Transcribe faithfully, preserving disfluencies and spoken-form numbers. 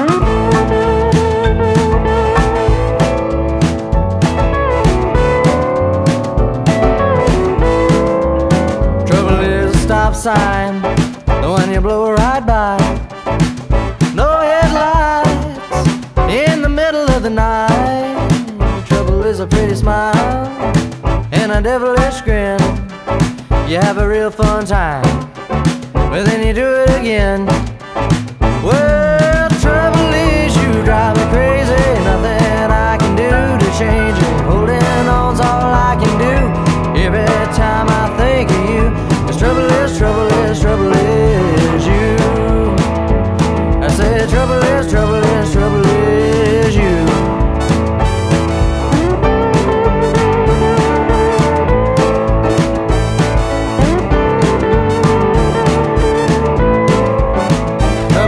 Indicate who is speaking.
Speaker 1: Trouble is a stop sign, the one you blow right by. No headlights in the middle of the night. Trouble is a pretty smile and a devilish grin. You have a real fun time, but then you do it again.